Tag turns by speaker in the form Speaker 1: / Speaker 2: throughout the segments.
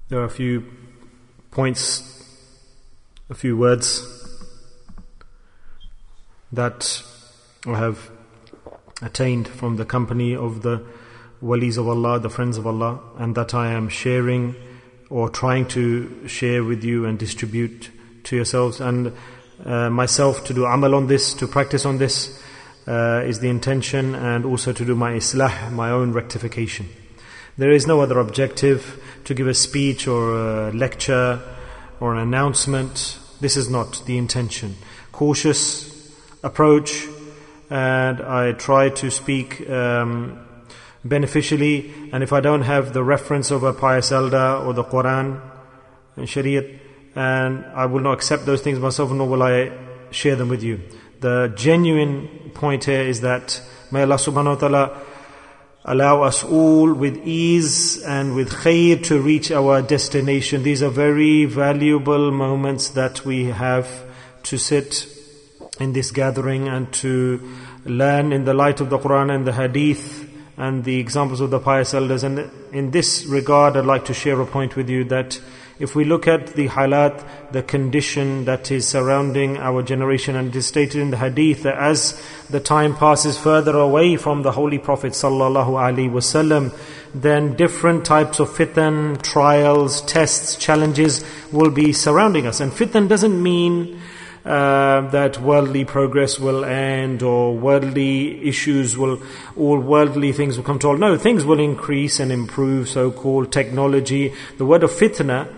Speaker 1: There are a few points, a few words that I have attained from the company of the walis of Allah, the friends of Allah, and that I am sharing or trying to share with you and distribute to yourselves, and myself to do amal on this, to practice on this is the intention, and also to do my islah, my own rectification. There is no other objective to give a speech or a lecture or an announcement. This is not the intention. Cautious approach, and I try to speak beneficially, and if I don't have the reference of a pious elder or the Quran and Shariat, and I will not accept those things myself, nor will I share them with you. The genuine point here is that may Allah subhanahu wa ta'ala allow us all with ease and with khair to reach our destination. These are very valuable moments that we have to sit in this gathering and to learn in the light of the Quran and the Hadith and the examples of the pious elders. And in this regard, I'd like to share a point with you that if we look at the halat, the condition that is surrounding our generation, and it is stated in the hadith that as the time passes further away from the Holy Prophet sallallahu alaihi wasallam, then different types of fitan, trials, tests, challenges will be surrounding us. And fitan doesn't mean that worldly progress will end, or worldly issues will, all worldly things will come to all. No, things will increase and improve, so-called technology. The word of fitan,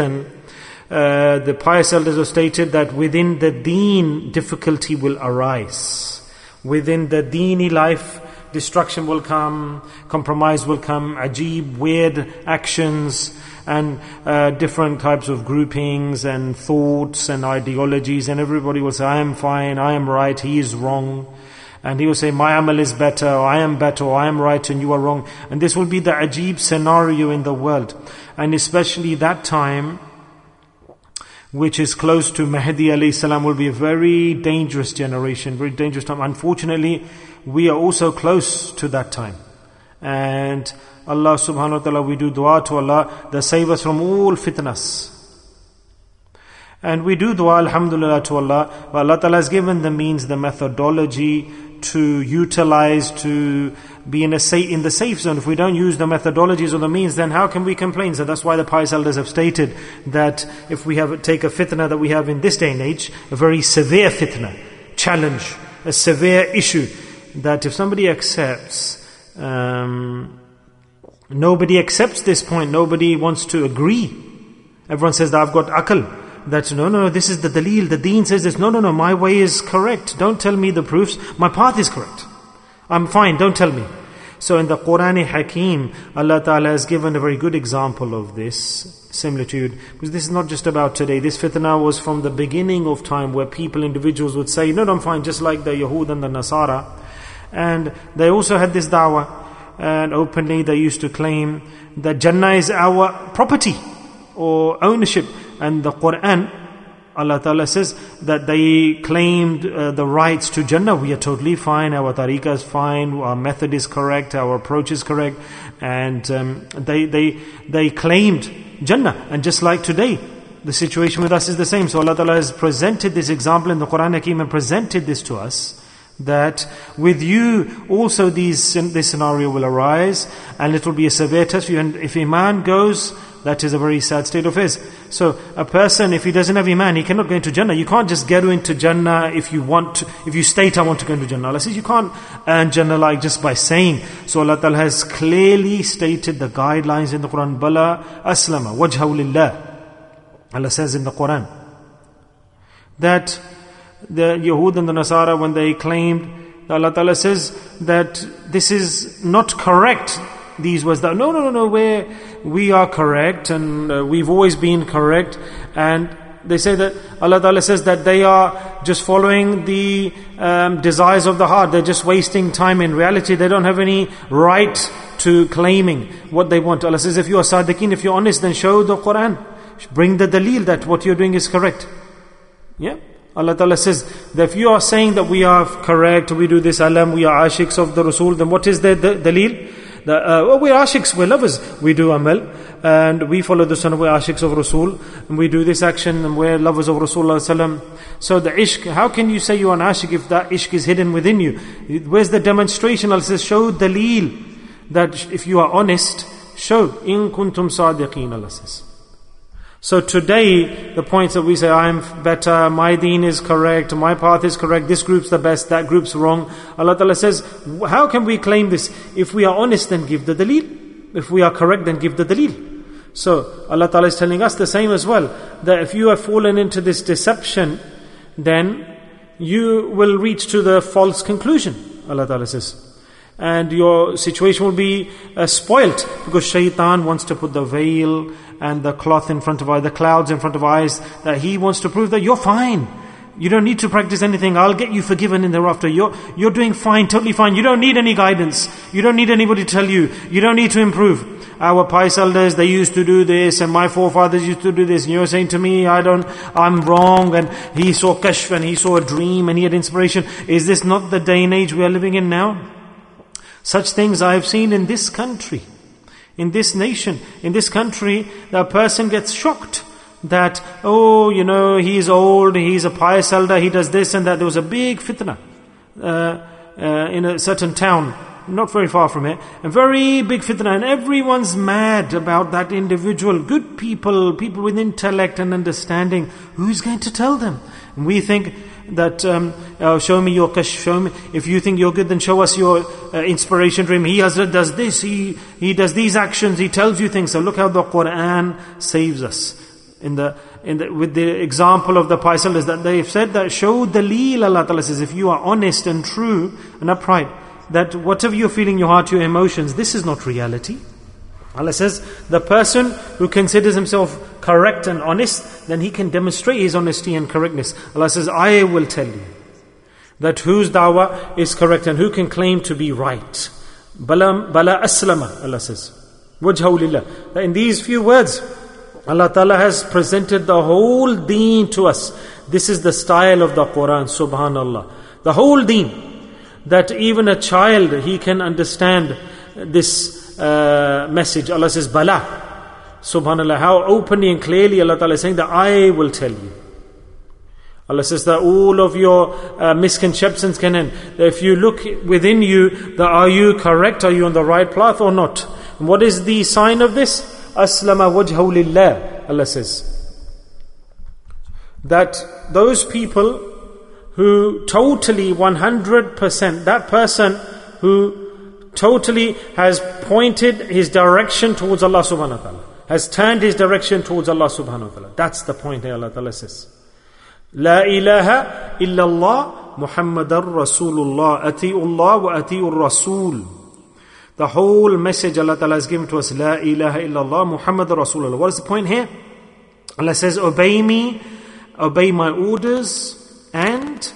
Speaker 1: the pious elders have stated that within the deen, difficulty will arise. Within the deeni life, destruction will come, compromise will come, ajib, weird actions, and different types of groupings and thoughts and ideologies, and everybody will say, I am fine, I am right, he is wrong. And he will say, my amal is better, or I am better, or I am right and you are wrong. And this will be the ajib scenario in the world. And especially that time, which is close to Mahdi alayhi salam, will be a very dangerous generation, very dangerous time. Unfortunately, we are also close to that time. And Allah subhanahu wa ta'ala, we do dua to Allah that save us from all fitnas. And we do dua, alhamdulillah, to Allah. But Allah ta'ala has given the means, the methodology to utilize, to be in the safe zone. If we don't use the methodologies or the means, then how can we complain? So that's why the pious elders have stated that if we take a fitna that we have in this day and age, a very severe fitna, challenge, a severe issue, that if somebody accepts, nobody accepts this point, nobody wants to agree. Everyone says that I've got aql, that no, this is the daleel, the deen says this, no, my way is correct, don't tell me the proofs, my path is correct, I'm fine, don't tell me. So in the Quran Hakim, Allah Ta'ala has given a very good example of this similitude, because this is not just about today. This fitna was from the beginning of time, where individuals would say, no, I'm fine, just like the Yahud and the Nasara. And they also had this da'wah, and openly they used to claim that Jannah is our property or ownership. And the Quran, Allah Ta'ala says that they claimed the rights to Jannah. We are totally fine, our tariqah is fine, our method is correct, our approach is correct. And they claimed Jannah. And just like today, the situation with us is the same. So Allah Ta'ala has presented this example in the Quran Hakim and presented this to us, that with you also this scenario will arise, and it will be a severe test for you. And if Iman goes, that is a very sad state of affairs. So a person, if he doesn't have Iman, he cannot go into Jannah. You can't just get into Jannah if you state, I want to go into Jannah. Allah says you can't earn Jannah like just by saying. So Allah Ta'ala has clearly stated the guidelines in the Quran. Bala aslama wajhahu lillah. Allah says in the Quran that the Yahud and the Nasara, when they claimed, Allah Ta'ala says that this is not correct. These was that no, we are correct, and we've always been correct. And they say that Allah Ta'ala says that they are just following the desires of the heart. They're just wasting time. In reality, they don't have any right to claiming what they want. Allah says, if you are sadiqeen, if you're honest, then show the Quran, bring the daleel that what you're doing is correct. Yeah. Allah Ta'ala says that if you are saying that we are correct, we do this alam, we are ashiqs of the Rasul, then what is the daleel? We're ashiqs, we're lovers. We do amal, and we follow the sunnah, we're ashiqs of Rasul, and we do this action, and we're lovers of Rasulullah. So the ishq, how can you say you're an ashiq if that ishq is hidden within you? Where's the demonstration? Allah says, show daleel, that if you are honest, show. In kuntum sadiqeen, Allah says. So today, the points that we say, I'm better, my deen is correct, my path is correct, this group's the best, that group's wrong. Allah Ta'ala says, how can we claim this? If we are honest, then give the daleel. If we are correct, then give the daleel. So Allah Ta'ala is telling us the same as well, that if you have fallen into this deception, then you will reach to the false conclusion, Allah Ta'ala says. And your situation will be spoilt, because shaitan wants to put the veil and the cloth in front of eyes, the clouds in front of eyes, that he wants to prove that you're fine. You don't need to practice anything. I'll get you forgiven in thereafter. You're doing fine, totally fine. You don't need any guidance. You don't need anybody to tell you. You don't need to improve. Our pious elders, they used to do this, and my forefathers used to do this. And you're saying to me, I'm wrong, and he saw kashf, and he saw a dream, and he had inspiration. Is this not the day and age we are living in now? Such things I have seen in this country, in this nation, in this country, that a person gets shocked that, he's old, he's a pious elder, he does this and that. There was a big fitna in a certain town, not very far from here, a very big fitna, and everyone's mad about that individual. Good people with intellect and understanding. Who's going to tell them? And we think that show me your kashf, show me. If you think you're good, then show us your inspiration dream. He does this, he does these actions, he tells you things. So look how the Quran saves us with the example of the pious elders, that they've said that show daleel. Allah Ta'ala says, if you are honest and true and upright, that whatever you're feeling in your heart, your emotions, this is not reality. Allah says, the person who considers himself correct and honest, then he can demonstrate his honesty and correctness. Allah says, I will tell you that whose da'wah is correct and who can claim to be right. Bala aslama, Allah says. Wajhahu lillah. In these few words, Allah Ta'ala has presented the whole deen to us. This is the style of the Quran, subhanallah. The whole deen. That even a child, he can understand this message. Allah says, Bala. Subhanallah, how openly and clearly Allah Ta'ala is saying that I will tell you. Allah says that all of your misconceptions can end. That if you look within you, that are you correct? Are you on the right path or not? And what is the sign of this? Aslama wajhahu lillah. Allah says that those people who totally 100%, that person who totally has pointed his direction towards Allah subhanahu wa ta'ala, has turned his direction towards Allah subhanahu wa ta'ala. That's the point here Allah Ta'ala says. La ilaha illallah Muhammadar Rasulullah ati'ullah wa ati'ur Rasul. The whole message Allah Ta'ala has given to us, La ilaha illallah Muhammadar Rasulullah. What is the point here? Allah says, obey me, obey my orders, and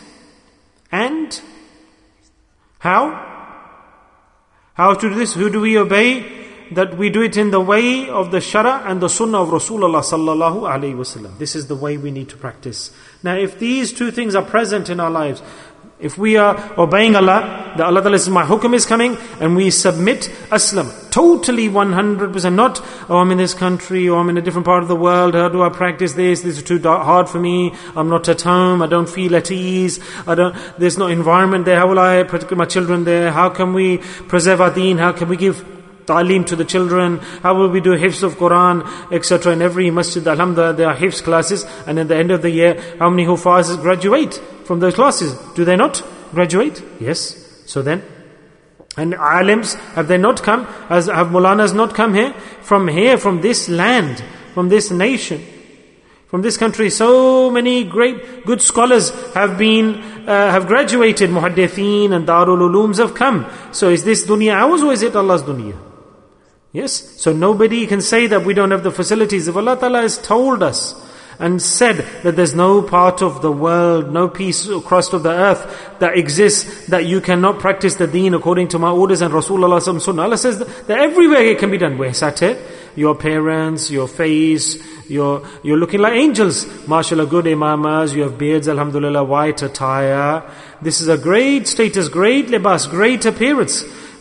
Speaker 1: how to do this? Who do we obey? That we do it in the way of the shara and the sunnah of Rasulullah sallallahu alaihi wasallam. This is the way we need to practice. Now, if these two things are present in our lives, if we are obeying Allah, the Allah Ta'ala says, my hukum is coming, and we submit, aslam, totally 100%, not, I'm in this country, or I'm in a different part of the world, how do I practice this? This is too hard for me, I'm not at home, I don't feel at ease, there's no environment there, how will I protect my children there? How can we preserve our deen? How can we give ta'aleem to the children? How will we do hifz of Quran, etc. In every masjid, alhamdulillah, there are hifz classes, and at the end of the year, how many hufaz graduate from those classes? Do they not graduate? Yes. So then, and alims, have they not come? Have Mulanas not come here? From this land, from this nation, from this country, so many great, good scholars have graduated. Muhaddithin and Darul Ulooms have come. So is this dunya ours or is it Allah's dunya? Yes. So nobody can say that we don't have the facilities. If Allah Ta'ala has told us and said that there's no part of the world, no piece or crust of the earth that exists that you cannot practice the deen according to my orders and Rasulullah sunnah. Allah says that everywhere it can be done. Where sat it? Your parents, your face, you're looking like angels. MashaAllah, good imamas, you have beards, alhamdulillah, white attire. This is a great status, great libas, great appearance.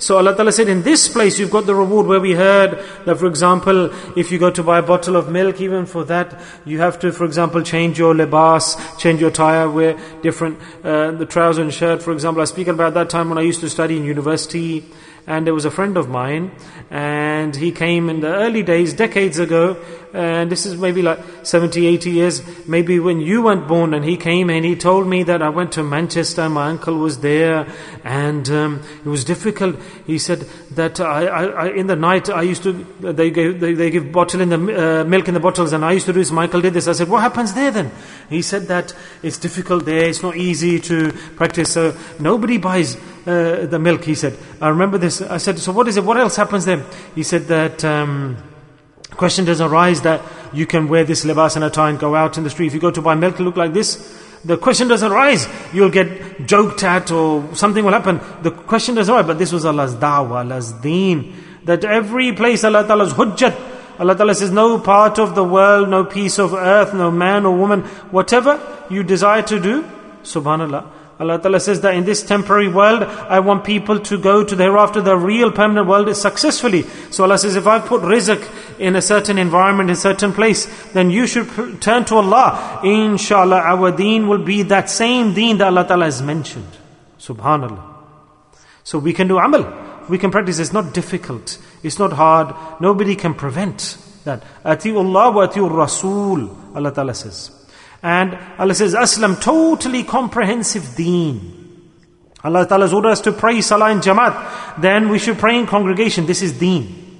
Speaker 1: So Allah Ta'ala said, in this place you've got the reward, where we heard that, for example, if you go to buy a bottle of milk, even for that, you have to, for example, change your libas, change your attire, wear different, the trouser and shirt, for example. I speak about that time when I used to study in university, and there was a friend of mine, and he came in the early days, decades ago, and this is maybe like 70, 80 years, maybe when you weren't born, and he came and he told me that I went to Manchester, my uncle was there, and it was difficult. He said that I in the night, I used to, they give bottle in the milk in the bottles, and I used to do this, my uncle did this. I said, what happens there then? He said that it's difficult there, it's not easy to practice, so nobody buys the milk, he said. I remember this. I said, so what is it? What else happens then? He said that question does arise that you can wear this libas and attire and go out in the street. If you go to buy milk to look like this, the question does arise. You'll get joked at or something will happen. The question does arise. But this was Allah's da'wah, Allah's deen. That every place Allah Ta'ala's hujjat. Allah Ta'ala says, no part of the world, no piece of earth, no man or woman, whatever you desire to do, subhanallah. Allah Ta'ala says that in this temporary world, I want people to go to the hereafter, the real permanent world is successfully. So Allah says, if I put rizq in a certain environment, in a certain place, then you should turn to Allah. Inshallah, our deen will be that same deen that Allah Ta'ala has mentioned. Subhanallah. So we can do amal. We can practice. It's not difficult. It's not hard. Nobody can prevent that. Ati'u Allah wa ati'u Rasul, Allah Ta'ala says. And Allah says, Aslam, totally comprehensive deen. Allah Ta'ala has ordered us to pray salah in jamaat. Then we should pray in congregation. This is deen.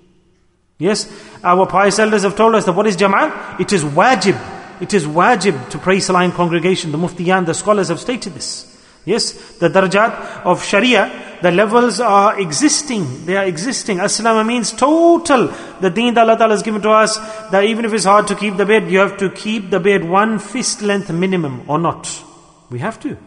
Speaker 1: Yes, our pious elders have told us that what is jamaat? It is wajib. It is wajib to pray salah in congregation. The muftiyan, the scholars have stated this. Yes, the darajat of Sharia, the levels are existing. They are existing. As-salama means total. The deen that Allah Ta'ala has given to us, that even if it's hard to keep the beard, you have to keep the beard 1 fist length minimum or not. We have to.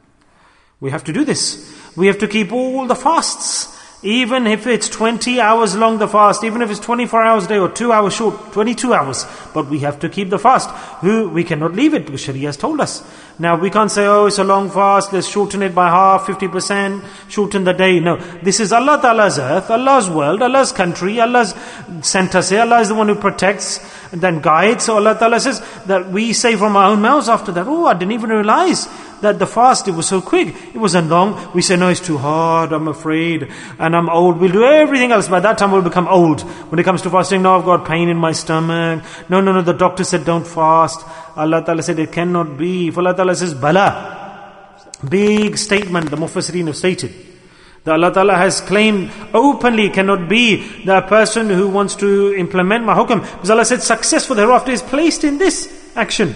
Speaker 1: We have to do this. We have to keep all the fasts. Even if it's 20 hours long the fast, even if it's 24 hours a day or 2 hours short, 22 hours. But we have to keep the fast. We cannot leave it because Sharia has told us. Now we can't say, oh, it's a long fast, let's shorten it by half, 50%, shorten the day. No, this is Allah Ta'ala's earth, Allah's world, Allah's country, Allah's sent us here. Allah is the one who protects and then guides. So Allah Ta'ala says that we say from our own mouths after that, oh, I didn't even realize that the fast, it was so quick, it wasn't long. We say, no, it's too hard, I'm afraid, and I'm old. We'll do everything else. By that time we'll become old. When it comes to fasting, no, I've got pain in my stomach. No, the doctor said don't fast. Allah Ta'ala said it cannot be. If Allah Ta'ala says, Bala, big statement the Mufassirin have stated. That Allah Ta'ala has claimed openly cannot be the person who wants to implement my hukam. Because Allah said success for the hereafter is placed in this action.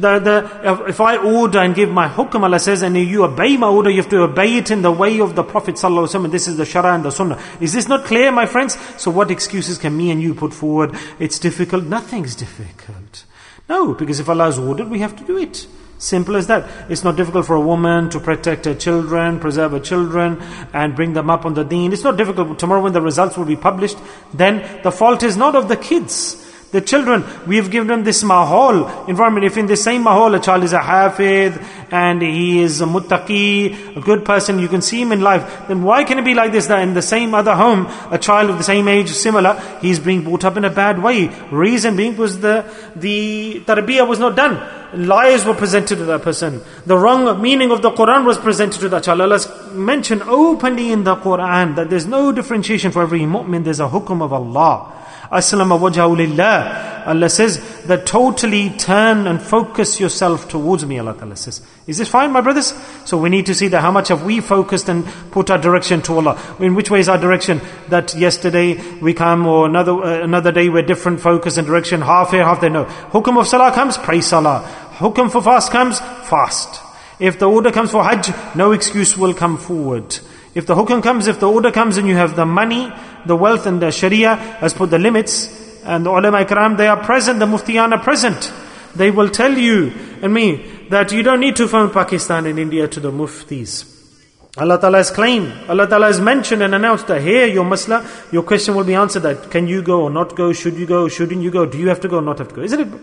Speaker 1: If I order and give my hukam, Allah says, and you obey my order, you have to obey it in the way of the Prophet ﷺ. This is the Shara and the Sunnah. Is this not clear, my friends? So what excuses can me and you put forward? It's difficult. Nothing's difficult. No, because if Allah has ordered, we have to do it. Simple as that. It's not difficult for a woman to protect her children, preserve her children, and bring them up on the deen. It's not difficult. Tomorrow when the results will be published, then the fault is not of the kids. The children, we have given them this mahal environment. If in the same mahal a child is a hafidh and he is a muttaqi, a good person, you can see him in life, then why can it be like this, that in the same other home, a child of the same age, similar, he's being brought up in a bad way? Reason being was the tarbiyah was not done. Lies were presented to that person. The wrong meaning of the Quran was presented to that child. Allah has mentioned openly in the Quran that there's no differentiation for every mu'min. There's a hukum of Allah. Aslama wajhahu lillah. Allah says that totally turn and focus yourself towards me, Allah Ta'ala says. Is this fine, my brothers? So we need to see that how much have we focused and put our direction to Allah. In which way is our direction? That yesterday we come, or another day we're different focus and direction, half here, half there. No. Hukum of salah comes, pray salah. Hukum for fast comes, fast. If the order comes for hajj, no excuse will come forward. If the hukum comes, if the order comes and you have the money, the wealth, and the sharia has put the limits, and the ulama ikram, they are present, the muftiyan are present. They will tell you and me that you don't need to phone Pakistan and India to the muftis. Allah Ta'ala has claimed, Allah Ta'ala has mentioned and announced that here your masla, your question will be answered, that can you go or not go, should you go, shouldn't you go, do you have to go or not have to go? Isn't it?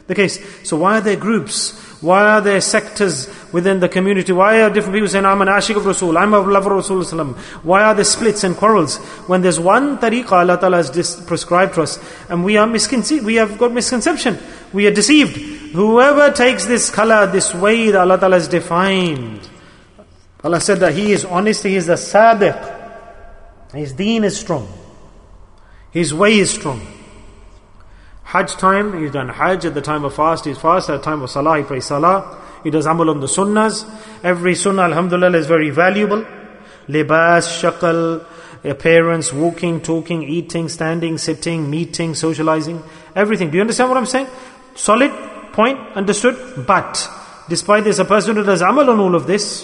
Speaker 1: the case. So why are there groups? Why are there sectors within the community? Why are different people saying, I'm an ashik of Rasul, I'm a lover of Rasulullah? Why are there splits and quarrels? When there's one tariqah Allah Ta'ala has prescribed to us, and we have got misconception. We are deceived. Whoever takes this color, this way that Allah Ta'ala has defined, Allah said that he is honest, he is the sabiq. His deen is strong. His way is strong. Hajj time, he's done Hajj. At the time of fast, he's fast. At the time of Salah, he prays Salah. He does amal on the sunnahs. Every sunnah, alhamdulillah, is very valuable. Libas, shakal, appearance, walking, talking, eating, standing, sitting, meeting, socializing, everything. Do you understand what I'm saying? Solid point, understood? But despite this, a person who does amal on all of this,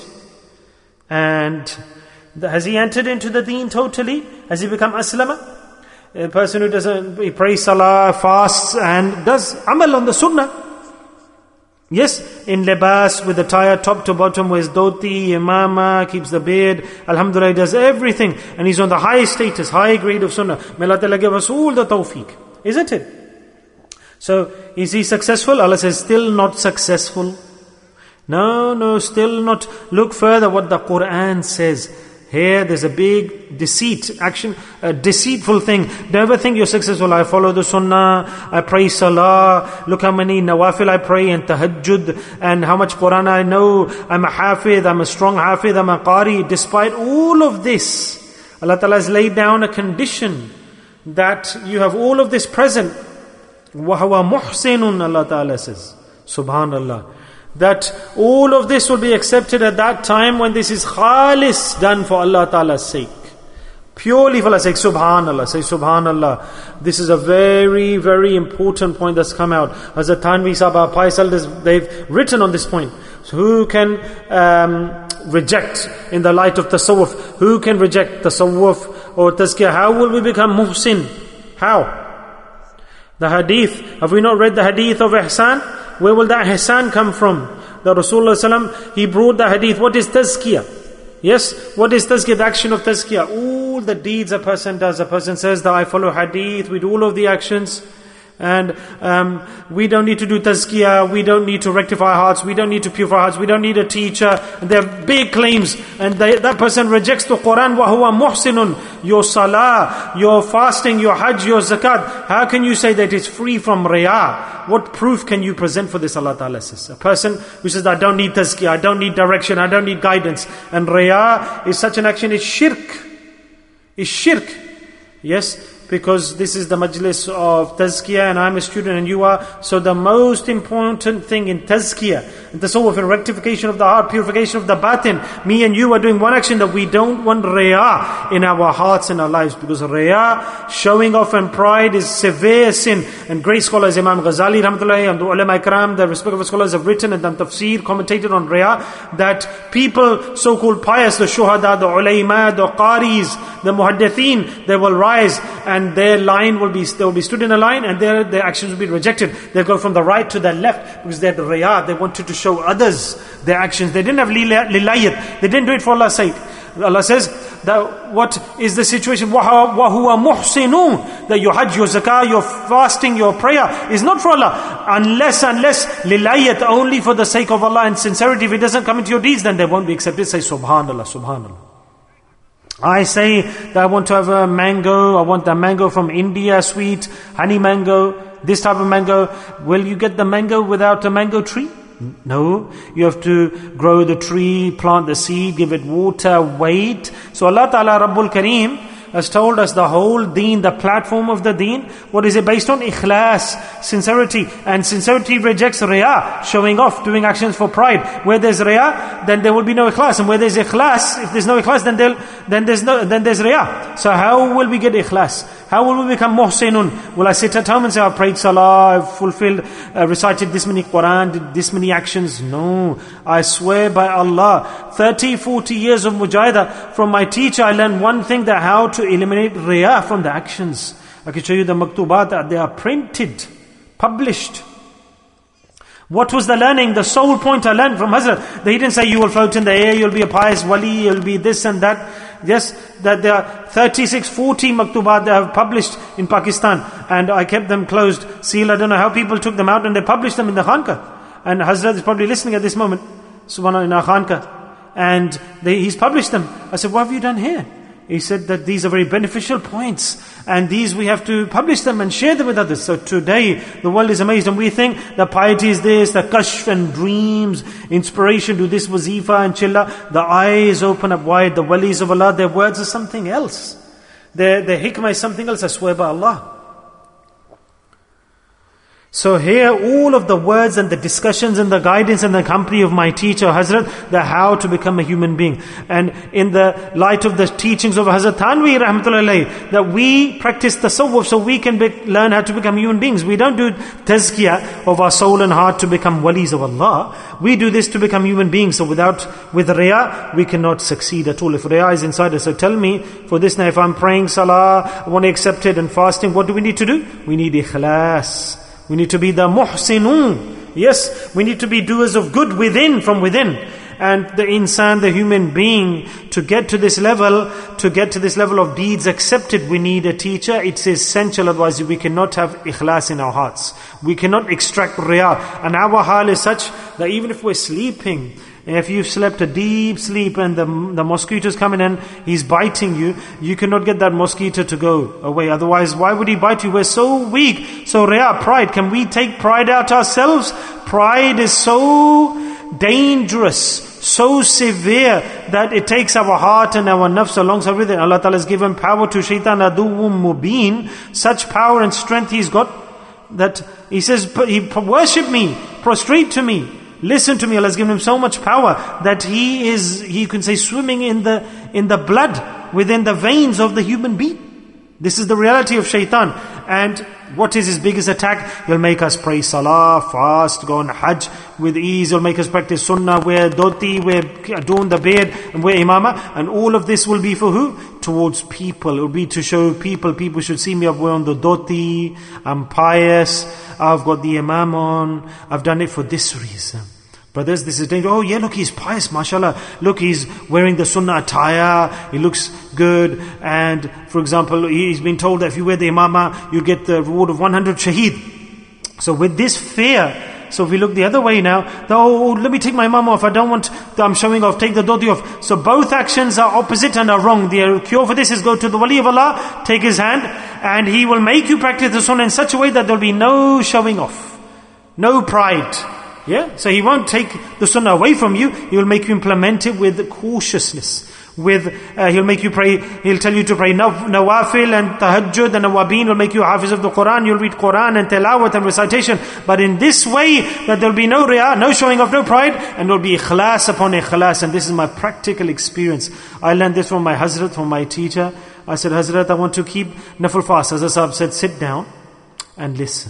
Speaker 1: and has he entered into the deen totally? Has he become aslama? A person who doesn't, he prays salah, fasts, and does amal on the sunnah. Yes, in libas, with attire top to bottom, wears dhoti, imama, keeps the beard, alhamdulillah, he does everything, and he's on the high status, high grade of sunnah. May Allah Ta'ala give us all the tawfiq. Isn't it? So, is he successful? Allah says, still not successful. No, still not. Look further what the Quran says. Here there's a big deceit, action, a deceitful thing. Don't ever think you're successful. I follow the sunnah, I pray salah, look how many nawafil I pray and tahajjud, and how much Quran I know, I'm a hafid, I'm a strong hafid, I'm a qari. Despite all of this, Allah Ta'ala has laid down a condition that you have all of this present. وَهُوَ مُحْسِنٌ, Allah Ta'ala says. Subhanallah. That all of this will be accepted at that time when this is khalis, done for Allah Ta'ala's sake. Purely for Allah's sake. Subhanallah. Say Subhanallah. This is a very, very important point that's come out. Hazrat Thanvi Sahib, our pious elders, they've written on this point. So who can reject in the light of tasawwuf? Who can reject tasawwuf or tazkiyah? How will we become muhsin? How? The hadith. Have we not read the hadith of ihsan? Where will that ihsan come from? The Rasulullah ﷺ, he brought the hadith. What is tazkiyah? Yes, what is tazkiyah? The action of tazkiyah. All the deeds a person does. A person says that I follow hadith, we do all of the actions. And we don't need to do tazkiyah, we don't need to rectify hearts, we don't need to purify hearts, we don't need a teacher. And they're big claims. And that person rejects the Quran. وَهُوَ مُحْسِنٌ. Your salah, your fasting, your hajj, your zakat. How can you say that it's free from riyah? What proof can you present for this? Allah Ta'ala says. A person who says, I don't need tazkiyah, I don't need direction, I don't need guidance. And riyah is such an action, it's shirk. It's shirk. Yes, because this is the majlis of tazkiyah and I'm a student and you are. So the most important thing in tazkiyah, in tasawwuf, in rectification of the heart, purification of the batin, me and you are doing one action, that we don't want riyah in our hearts and our lives. Because riyah, showing off and pride, is severe sin. And great scholars, Imam Ghazali, rahmatullahi, and the ulama ikram, the respectable scholars have written and done tafsir, commentated on riyah, that people, so-called pious, the shuhada, the ulama, the qaris, the muhaddithin, they will rise and their line will be, they will be stood in a line, and their actions will be rejected. They'll go from the right to the left because they're the riyah. They wanted to show others their actions. They didn't have lilayat. They didn't do it for Allah's sake. Allah says that what is the situation? وَهُوَ مُحْسِنُونَ. That your hajj, your zakah, your fasting, your prayer is not for Allah. Unless lilayat, only for the sake of Allah and sincerity. If it doesn't come into your deeds, then they won't be accepted. Say Subhanallah, Subhanallah. I say that I want to have a mango, I want the mango from India, sweet, honey mango, this type of mango. Will you get the mango without a mango tree? No. You have to grow the tree, plant the seed, give it water, wait. So Allah Ta'ala Rabbul Kareem has told us the whole deen, the platform of the deen. What is it based on? Ikhlas, sincerity. And sincerity rejects riyah, showing off, doing actions for pride. Where there's riyah, then there will be no ikhlas. And where there's ikhlas, if there's no ikhlas, then there's riyah. So how will we get ikhlas? How will we become muhsinun? Will I sit at home and say, I've prayed salah, I've fulfilled, recited this many Quran, did this many actions? No. I swear by Allah, 30, 40 years of mujahidah, from my teacher I learned one thing, that how to eliminate riyah from the actions. I can show you the maktubat, they are printed, published. What was the learning? The sole point I learned from Hazrat, they didn't say you will float in the air, you'll be a pious wali, you'll be this and that. Yes, that there are 36, 40 maktubat that have published in Pakistan, and I kept them closed, sealed. I don't know how people took them out, and they published them in the Khanka. And Hazrat is probably listening at this moment, subhanAllah, in our Khanka. And he's published them. I said, what have you done here? He said that these are very beneficial points, and these we have to publish them and share them with others. So today, the world is amazed, and we think that piety is this, that kashf and dreams, inspiration, do this wazifa and chilla. The eyes open up wide. The walis of Allah, their words are something else. Their hikmah is something else, I swear by Allah. So here, all of the words and the discussions and the guidance and the company of my teacher, Hazrat, the how to become a human being. And in the light of the teachings of Hazrat Thanvi, rahmatullahi, that we practice tasawwuf so we can learn how to become human beings. We don't do tazkiyah of our soul and heart to become walis of Allah. We do this to become human beings. So with riya, we cannot succeed at all. If riya is inside us, so tell me, for this now, if I'm praying salah, I want to accept it, and fasting, what do we need to do? We need ikhlas. We need to be the muhsinun. Yes, we need to be doers of good from within. And the insan, the human being, to get to this level of deeds accepted, we need a teacher. It's essential, otherwise we cannot have ikhlas in our hearts. We cannot extract riya. And our hal is such that even if we're sleeping, if you've slept a deep sleep and the mosquitoes come in and he's biting you, you cannot get that mosquito to go away. Otherwise, why would he bite you? We're so weak. So riya, pride. Can we take pride out ourselves? Pride is so dangerous, so severe, that it takes our heart and our nafs alongside with it. Allah Ta'ala has given power to shaitan, aduwwum mubin. Such power and strength he's got that he says, worship me, prostrate to me. Listen to me. Allah has given him so much power that he can say, swimming in the blood, within the veins of the human being. This is the reality of shaitan. And what is his biggest attack? He'll make us pray salah, fast, go on hajj with ease. He'll make us practice sunnah, wear dhoti, wear adorn the beard, and wear imama. And all of this will be for who? Towards people. It will be to show people should see me. I've worn the dhoti, I'm pious, I've got the imam on, I've done it for this reason. Brothers, this is dangerous. Oh yeah, look, he's pious, mashallah. Look, he's wearing the sunnah attire, he looks good. And for example, he's been told that if you wear the imamah, you get the reward of 100 shaheed. So with this fear, so if we look the other way now, let me take my imamah off, I don't want, I'm showing off, take the dhoti off. So both actions are opposite and are wrong. The cure for this is go to the wali of Allah, take his hand, and he will make you practice the sunnah in such a way that there will be no showing off, no pride. Yeah, so he won't take the sunnah away from you. He will make you implement it with cautiousness. He'll make you pray. He'll tell you to pray nawafil and tahajjud and awabin. Will make you hafiz of the Quran. You'll read Quran and tilawat and recitation. But in this way, that there'll be no riya, no showing of no pride, and there'll be ikhlas upon ikhlas. And this is my practical experience. I learned this from my Hazrat, from my teacher. I said, Hazrat, I want to keep nafil fast. Hazrat Sahib said, sit down and listen.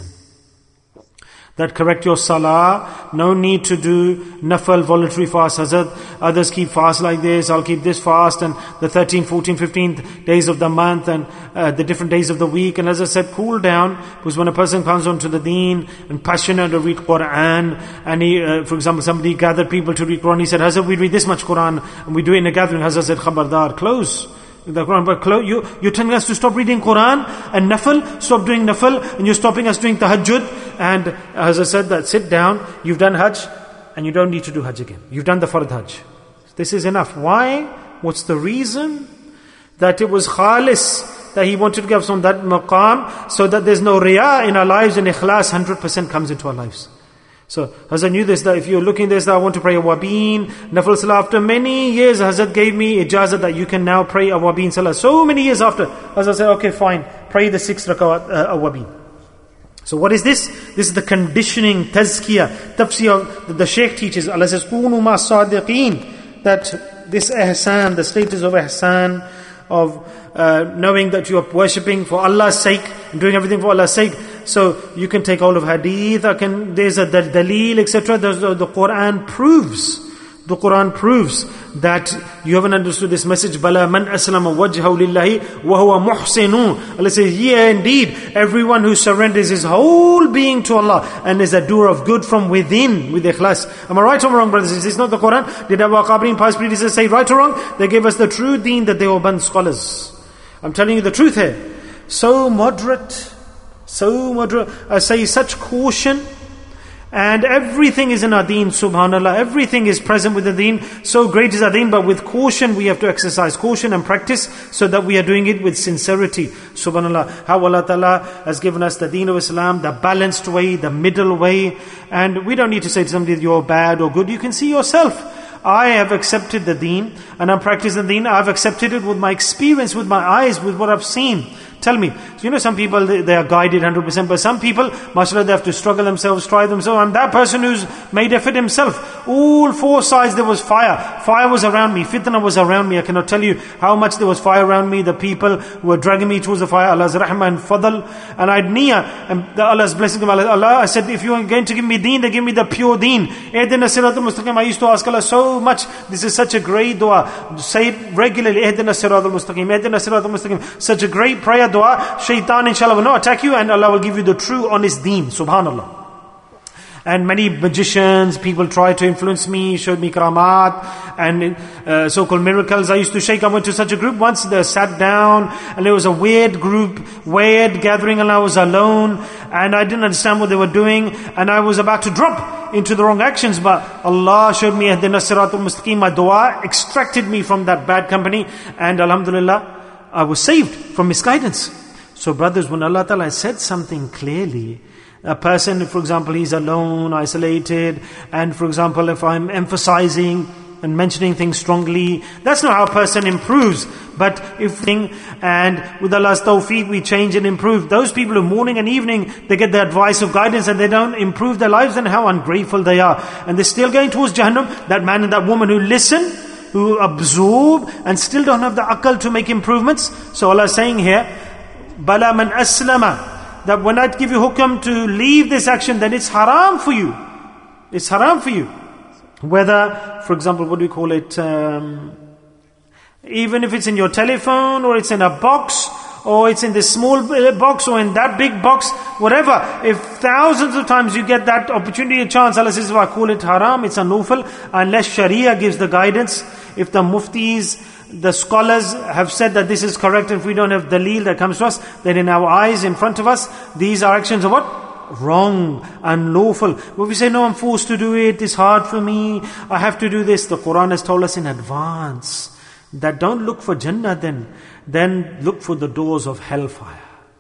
Speaker 1: That correct your salah. No need to do nafal, voluntary fast. Hazrat, others keep fast like this, I'll keep this fast, and the 13th, 14th, 15th days of the month, and the different days of the week. And as I said, cool down, because when a person comes onto the deen and passionate to read Quran, and he, for example, somebody gathered people to read Quran, he said, Hazrat, we read this much Quran, and we do it in a gathering. Hazrat said, Khabardar, close the Quran, but you're telling us to stop reading Quran and nafal, stop doing nafal, and you're stopping us doing tahajjud. And as I said, that sit down, you've done hajj, and you don't need to do hajj again. You've done the fard hajj. This is enough. Why? What's the reason? That it was khalis, that he wanted to give us on that maqam, so that there's no riya in our lives, and ikhlas 100% comes into our lives. So Hazrat knew this, that if you're looking this, that I want to pray awabin, nafal salah. After many years, Hazrat gave me ijazat that you can now pray awabin salah. So many years after, Hazrat said, okay, fine, pray the 6 rakawat awabin. So what is this? This is the conditioning, tazkiyah, tafsir the Shaykh teaches. Allah says, Kunu ma sadiqeen, that this ihsan, the status of ihsan, of knowing that you are worshipping for Allah's sake, and doing everything for Allah's sake. So you can take all of hadith, there's a daleel, etc. The Quran proves The Quran proves that you haven't understood this message. Bala man aslama wajhahu lillahi wa huwa muhsinun. Allah says, yeah, indeed, everyone who surrenders his whole being to Allah and is a doer of good from within, with ikhlas. Am I right or wrong, brothers? Is this not the Quran? Did Abu Qabrin, past predecessors, say right or wrong? They gave us the true deen that they were Band scholars. I'm telling you the truth here. So moderate. I say such caution. And everything is in our deen, subhanallah. Everything is present with the deen. So great is our deen, but with caution we have to exercise caution and practice so that we are doing it with sincerity. Subhanallah. How Allah Ta'ala has given us the deen of Islam, the balanced way, the middle way. And we don't need to say to somebody that you're bad or good. You can see yourself. I have accepted the deen and I'm practicing the deen. I've accepted it with my experience, with my eyes, with what I've seen. Tell me. So, some people, they are guided 100%, but some people, mashallah, they have to struggle themselves, try themselves. I'm that person who's made effort himself. All four sides there was fire. Fire was around me. Fitna was around me. I cannot tell you how much there was fire around me. The people who were dragging me towards the fire, Allah's rahmah and fadl. And I had niyyah, and Allah's blessing of Allah. I said, if you are going to give me deen, then give me the pure deen. Ihdina siratal mustaqim. I used to ask Allah so much. This is such a great dua. Say it regularly. Ihdina siratal mustaqim. Ihdina siratal mustaqim. Such a great prayer dua. Shaitan inshallah will not attack you and Allah will give you the true honest deen. Subhanallah. And many magicians, people tried to influence me, showed me karamat and so-called miracles. I used to shake. I went to such a group once. They sat down and there was a weird group, weird gathering, and I was alone and I didn't understand what they were doing and I was about to drop into the wrong actions, but Allah showed me Ihdina siratal mustaqim. My dua extracted me from that bad company and alhamdulillah I was saved from misguidance. So brothers, when Allah Ta'ala said something clearly, a person, for example, he's alone, isolated, and for example, if I'm emphasizing and mentioning things strongly, that's not how a person improves. But and with Allah's tawfiq, we change and improve. Those people who morning and evening, they get the advice of guidance and they don't improve their lives, then how ungrateful they are. And they're still going towards Jahannam. That man and that woman who listen, who absorb, and still don't have the aql to make improvements. So Allah is saying here, Bala man aslama, that when I give you hukam to leave this action, then it's haram for you. It's haram for you. Whether, for example, what do we call it? Even if it's in your telephone, or it's in a box, or it's in this small box, or in that big box, whatever. If thousands of times you get that opportunity and chance, Allah says, I call it haram, it's a nufal, unless Sharia gives the guidance. If the muftis, the scholars have said that this is correct, and if we don't have daleel that comes to us, then in our eyes, in front of us, these are actions of what? Wrong, unlawful. But we say, no, I'm forced to do it, it's hard for me, I have to do this. The Quran has told us in advance that don't look for Jannah then look for the doors of hellfire.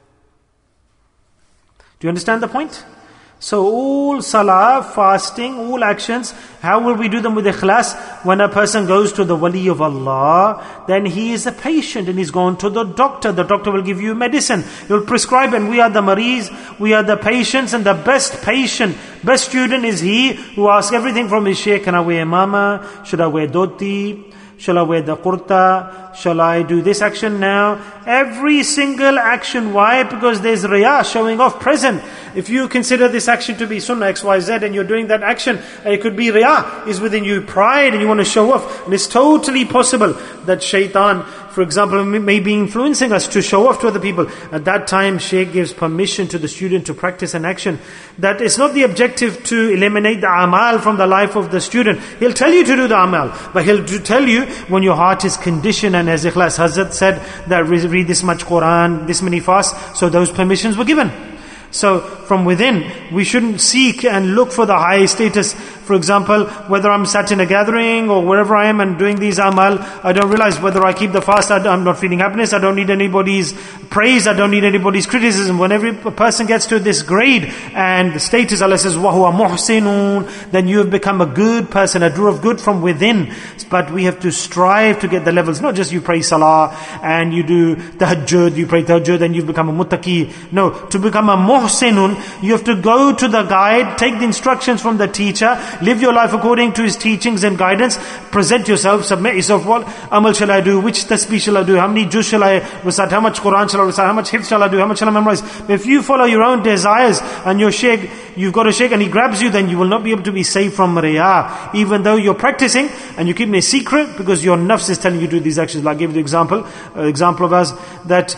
Speaker 1: Do you understand the point? So all salah, fasting, all actions, how will we do them with ikhlas? When a person goes to the wali of Allah, then he is a patient and he's gone to the doctor. The doctor will give you medicine. He will prescribe, and we are the mariz, we are the patients, and the best patient, best student is he who asks everything from his shaykh. Can I wear imama? Should I wear dhoti? Shall I wear the kurta? Shall I do this action now? Every single action. Why? Because there's riyah, showing off, present. If you consider this action to be sunnah XYZ and you're doing that action, it could be riyah, is within you pride and you want to show off. And it's totally possible that shaitan, for example, may be influencing us to show off to other people. At that time, Shaykh gives permission to the student to practice an action. That it's not the objective to eliminate the amal from the life of the student. He'll tell you to do the amal, but he'll tell you when your heart is conditioned, and as Ikhlas Hazrat said, that read this much Quran, this many fasts, so those permissions were given. So from within, we shouldn't seek and look for the high status. For example, whether I'm sat in a gathering or wherever I am and doing these amal, I don't realize whether I keep the fast, I'm not feeling happiness, I don't need anybody's praise, I don't need anybody's criticism. When every person gets to this grade and the status, Allah says, وَهُوَ مُحْسِنُونَ, then you have become a good person, a doer of good from within. But we have to strive to get the levels. Not just you pray salah and you do tahajjud, you pray tahajjud and you've become a muttaqi. No, to become a muhsinun, thing, you have to go to the guide, take the instructions from the teacher, live your life according to his teachings and guidance, present yourself, submit yourself. What amal shall I do? Which tasbih shall I do? How many juz shall I recite? How much Quran shall I recite? How much hifz shall I do? How much shall I memorize? But if you follow your own desires and your shaykh, you've got a shaykh and he grabs you, then you will not be able to be saved from riya. Even though you're practicing and you keep it a secret because your nafs is telling you to do these actions. Like I gave you the example of us that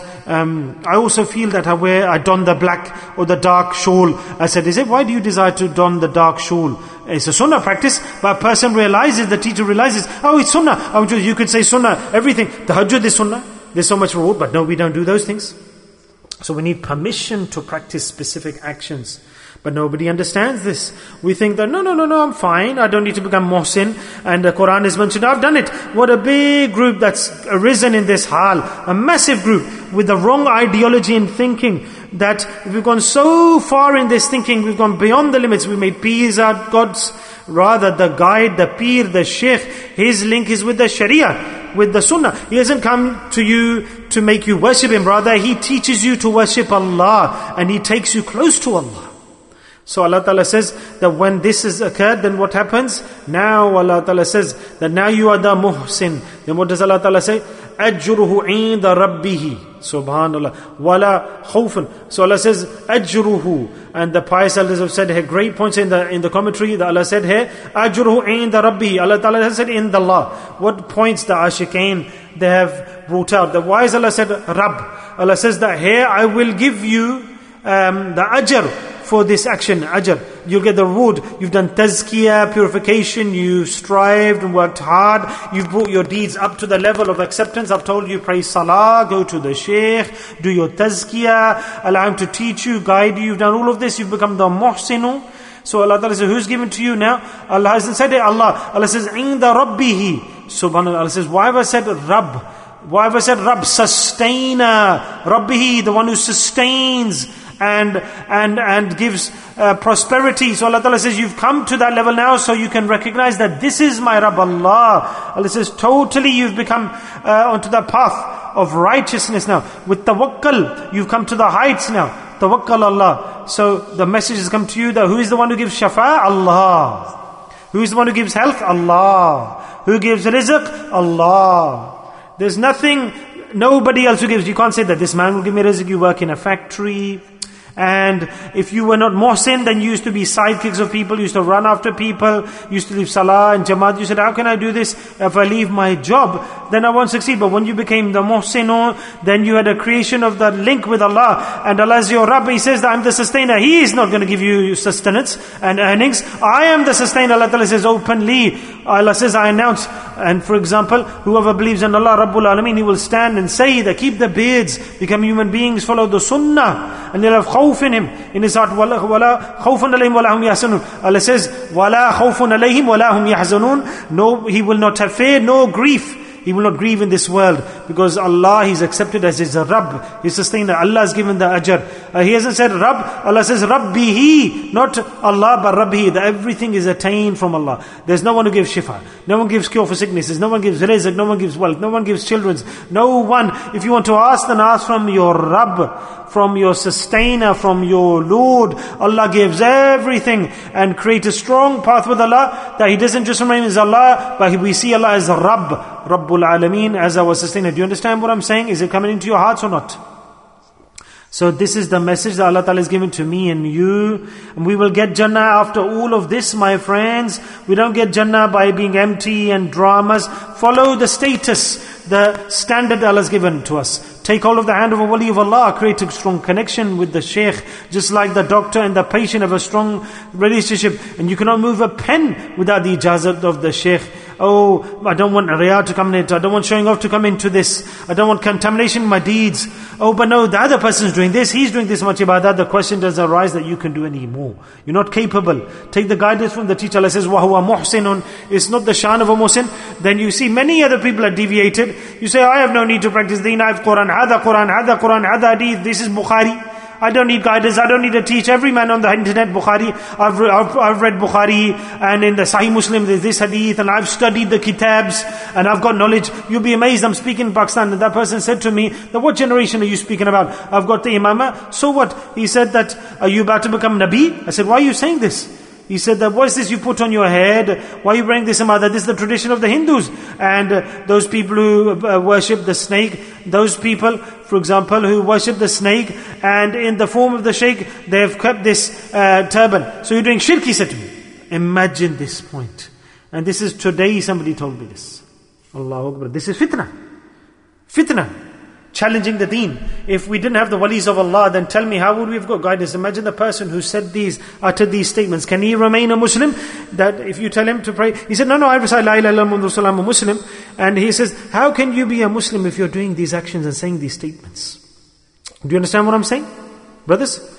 Speaker 1: I also feel that I don the black or the dark shawl. I said, why do you desire to don the dark shawl? It's a sunnah practice, but a person realizes, the teacher realizes, oh, it's sunnah. You could say sunnah, everything. Tahajjud is sunnah. There's so much reward, but no, we don't do those things. So we need permission to practice specific actions. But nobody understands this. We think that, no, I'm fine. I don't need to become muhsin. And the Quran is mentioned, I've done it. What a big group that's arisen in this hal. A massive group with the wrong ideology and thinking. That we've gone so far in this thinking, we've gone beyond the limits. We made peers our gods. Rather, the guide, the peer, the sheikh, his link is with the sharia, with the sunnah. He hasn't come to you to make you worship him. Rather, he teaches you to worship Allah. And he takes you close to Allah. So Allah Ta'ala says that when this has occurred, then what happens? Now Allah Ta'ala says that now you are the muhsin. Then what does Allah Ta'ala say? أَجْرُهُ عِنْدَ رَبِّهِ Subhanallah. وَلَا خَوْفٌ. So Allah says, أَجْرُهُ. And the pious elders have said here, great points in the commentary that Allah said here, أَجْرُهُ عِنْدَ رَبِّهِ. Allah Ta'ala has said, in the Allah. What points the Ashiqain they have brought out? That why has Allah said, Rabb? Allah says that here I will give you the ajr for this action, ajr. You'll get the reward. You've done tazkiyah, purification, you've strived and worked hard, you've brought your deeds up to the level of acceptance. I've told you, pray salah, go to the shaykh, do your tazkiyah, allow him to teach you, guide you. You've done all of this, you've become the muhsinu. So Allah Ta'ala says, who's given to you now? Allah hasn't said it, Allah. Allah says, inda rabbihi. Subhanallah. Allah says, why have I said Rabb? Why have I said Rabb? Sustainer. Rabbihi, the one who sustains and gives prosperity. So Allah Ta'ala says, you've come to that level now, so you can recognize that this is my Rabb Allah. Allah says, totally you've become onto the path of righteousness now. With tawakkal, you've come to the heights now. Tawakkal Allah. So the message has come to you that who is the one who gives shafa? Allah. Who is the one who gives health? Allah. Who gives rizq? Allah. There's nobody else who gives. You can't say that this man will give me rizq. You work in a factory. And if you were not muhsin, then you used to be sidekicks of people, you used to run after people, you used to leave salah and jamaat. You said, how can I do this? If I leave my job, then I won't succeed. But when you became the muhsin, then you had a creation of the link with Allah. And Allah is your Rabb. He says that I'm the sustainer. He is not going to give you sustenance and earnings. I am the sustainer. Allah Ta'ala says openly. Allah says, I announce. And for example, whoever believes in Allah Rabbul Alameen, he will stand and say that keep the beards, become human beings, follow the sunnah, and they'll have khawf in him, in his heart. Wala khawfun alayhim wala hum yahzanun. Allah says, wala khawfun alayhim wala hum yahzanun. No, he will not have fear, no grief. He will not grieve in this world because Allah, He's accepted as His Rabb, His sustainer. Allah has given the ajr. He hasn't said Rabb. Allah says Rabbihi, not Allah, but Rabbihi. That everything is attained from Allah. There's no one who gives shifa. No one gives cure for sicknesses. No one gives rizq. No one gives wealth. No one gives children. No one. If you want to ask, then ask from your Rabb, from your sustainer, from your Lord. Allah gives everything, and create a strong path with Allah that He doesn't just remain as Allah, but we see Allah as Rabb. Rabbul Alameen, as our sustainer. Do you understand what I'm saying? Is it coming into your hearts or not? So this is the message that Allah Ta'ala has given to me and you. And we will get Jannah after all of this, my friends. We don't get Jannah by being empty and dramas. Follow the status, the standard Allah has given to us. Take hold of the hand of a wali of Allah. Create a strong connection with the shaykh. Just like the doctor and the patient have a strong relationship. And you cannot move a pen without the ijazat of the shaykh. Oh, I don't want riyah to come in it. I don't want showing off to come into this. I don't want contamination in my deeds. Oh, but no, the other person's doing this. He's doing this much ibadah. The question does arise that you can do any more. You're not capable. Take the guidance from the teacher. Allah says, وَهُوَ مُحْسِنٌ. It's not the shan of a muhsin. Then you see many other people are deviated. You say, I have no need to practice deen. I have Quran, hada Quran, hada Quran, hada hadith. This is Bukhari. I don't need guidance. I don't need to teach every man on the internet Bukhari. I've read Bukhari, and in the Sahih Muslim there's this hadith, and I've studied the kitabs, and I've got knowledge. You'll be amazed. I'm speaking in Pakistan, and that person said to me, that what generation are you speaking about? I've got the imamah. So what? He said that, are you about to become Nabi? I said, why are you saying this? He said that, what is this you put on your head? Why are you wearing this amount? This is the tradition of the Hindus. And those people who worship the snake, those people, for example, who worship the snake, and in the form of the sheikh, they have kept this turban. So you're doing shirk, he said to me. Imagine this point. And this is today, somebody told me this. Allahu Akbar. This is fitna. Fitna. Challenging the deen. If we didn't have the walis of Allah, then tell me, how would we have got guidance? Imagine the person who said these, uttered these statements. Can he remain a Muslim? That if you tell him to pray, he said, no, I recite La ilaha illallah Muhammadur Rasulullah, I'm a Muslim. And he says, how can you be a Muslim if you're doing these actions and saying these statements? Do you understand what I'm saying, brothers?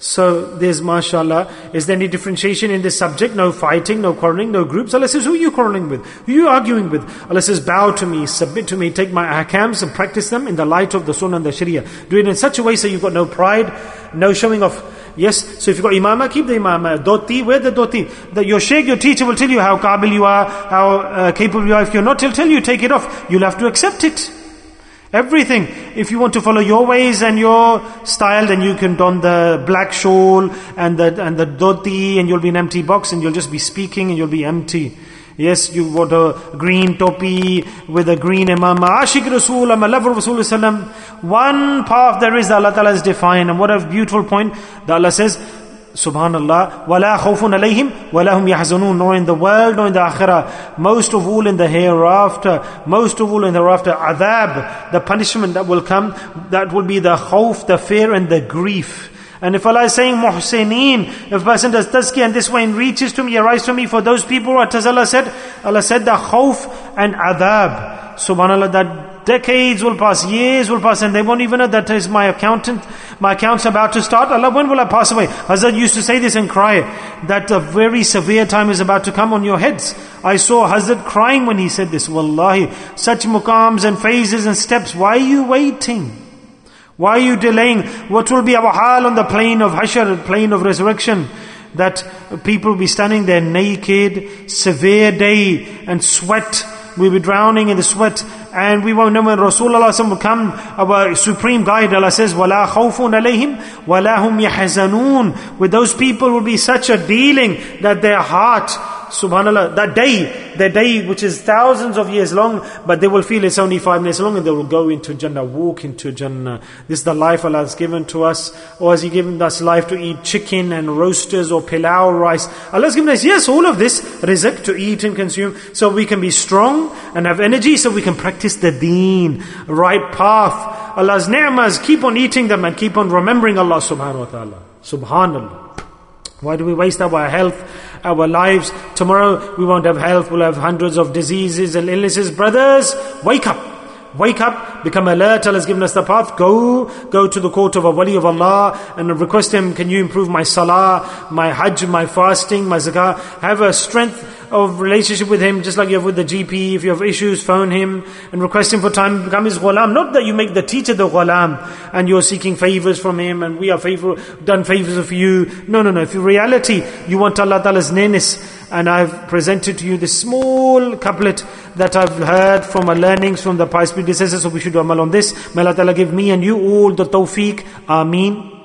Speaker 1: So there's, mashallah, is there any differentiation in this subject? No fighting, no quarreling, no groups. Allah says, who are you quarreling with? Who are you arguing with? Allah says, bow to me, submit to me, take my ahkams and practice them in the light of the sunnah and the sharia. Do it in such a way so you've got no pride, no showing off. Yes, so if you've got imamah, keep the imamah. Dhoti, wear the dhoti. Your shaykh, your teacher will tell you how qabil you are, how capable you are. If you're not, he'll tell you, take it off. You'll have to accept it. Everything. If you want to follow your ways and your style, then you can don the black shawl and the dhoti, and you'll be an empty box, and you'll just be speaking and you'll be empty. Yes, you want a green topi with a green imamah. Ashik Rasul, I'm a lover of Rasulullah sallam. One path there is that Allah Ta'ala has defined, and what a beautiful point that Allah says, Subhanallah, وَلَا خَوْفٌ عَلَيْهِمْ وَلَا هُمْ يَحْزَنُونَ. Nor in the world, nor in the akhirah. Most of all in the hereafter. Most of all in the hereafter. Adhab, the punishment that will come, that will be the khawf, the fear and the grief. And if Allah is saying muhsineen, if a person does tazkiyah and this way and reaches to me, arrives to me, for those people, what has Allah said? Allah said the khawf and adhab. Subhanallah, that decades will pass, years will pass, and they won't even know that is my account's about to start. Allah, when will I pass away? Hazrat used to say this and cry, that a very severe time is about to come on your heads. I saw Hazrat crying when he said this. Wallahi, such muqams and phases and steps. Why are you waiting? Why are you delaying? What will be our hal on the plain of Hashr, plane of resurrection? That people will be standing there naked, severe day, and sweat. We'll be drowning in the sweat, and we won't know when Rasulullah will come, our supreme guide. Allah says, وَلَا خَوْفٌ عَلَيْهِمْ وَلَا هُمْ يَحْزَنُونَ. With those people will be such a dealing that their heart, subhanallah, their day which is thousands of years long, but they will feel it's only 5 minutes long, and they will go into Jannah, walk into Jannah. This is the life Allah has given to us. Or has He given us life to eat chicken and roasters or pilau rice? Allah has given us, yes, all of this rizq to eat and consume, so we can be strong and have energy, so we can practice the deen, right path. Allah's ni'mas, keep on eating them and keep on remembering Allah subhanahu wa ta'ala. Subhanallah. Why do we waste our health, our lives? Tomorrow we won't have health, we'll have hundreds of diseases and illnesses. Brothers, wake up. Wake up, become alert. Allah has given us the path. Go to the court of a wali of Allah and request him, can you improve my salah, my hajj, my fasting, my zakah? Have a strength of relationship with him, just like you have with the GP. If you have issues, phone him and request him for time, become his ghulam. Not that you make the teacher the ghulam and you're seeking favors from him and we are done favors of you. No. If in reality you want Allah Ta'ala's nearness, and I've presented to you this small couplet that I've heard from our learnings from the pious predecessors, so we should do amal on this. May Allah Ta'ala give me and you all the tawfiq. Ameen.